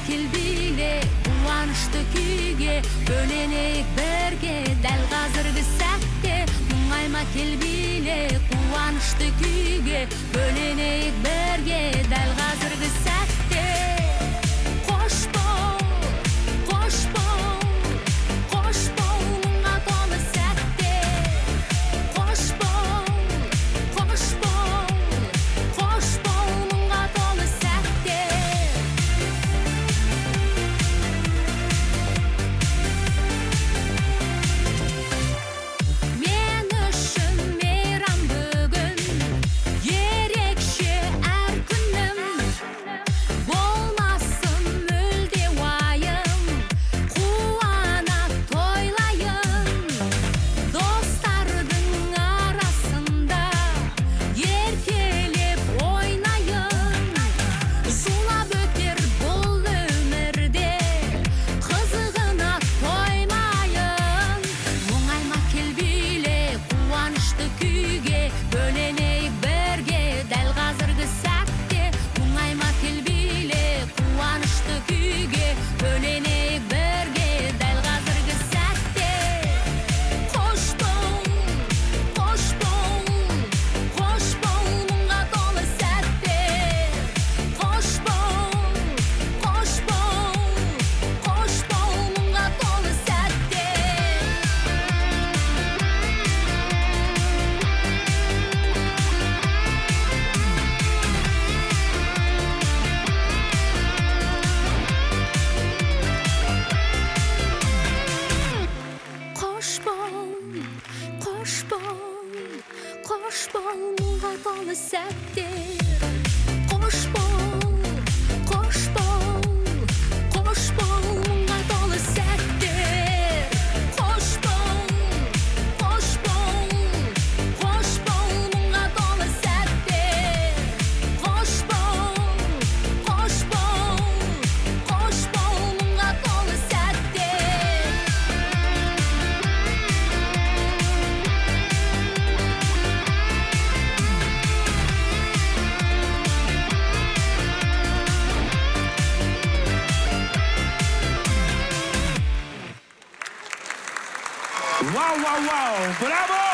келбейле кубанычты күйге бөлөнөйүк берге дәл азыркы сәтте мұңайма келбейле кубанычты күйге бөлөнөйүк берге дәл азыркы сәтте кош бол кош бол кош бол муңга толы сәтте кош бол кош бол кош бол муңга толы сәтте мен үшін мейрам бүгін ерекше әр күнім болмасын мүлде уайым қуана тойлайын достардың арасында еркелеп ойнайын зулап өтер бұл өмірде қызығына тоймайын мұңайма келбейле қуанышты күйге бөлөнейік бірге дәл қазіргі сәтте мұңайма келбейле қуанышты күйге бөлөнейік бірге дәл қазіргі сәтте қош бол қош бол қош бол мұңға толы сәтте қош бол қош бол қош бол мұңға толы сәтте Кош бол, кош бол, кош бол муңга толы сәтте. Кош бол, кош бол, кош бол муңга толы сәтте. Кош бол, кош бол, кош бол муңга толы сәтте. Кош бол, кош бол, кош бол муңга толы сәтте. Вау, вау, вау! Браво!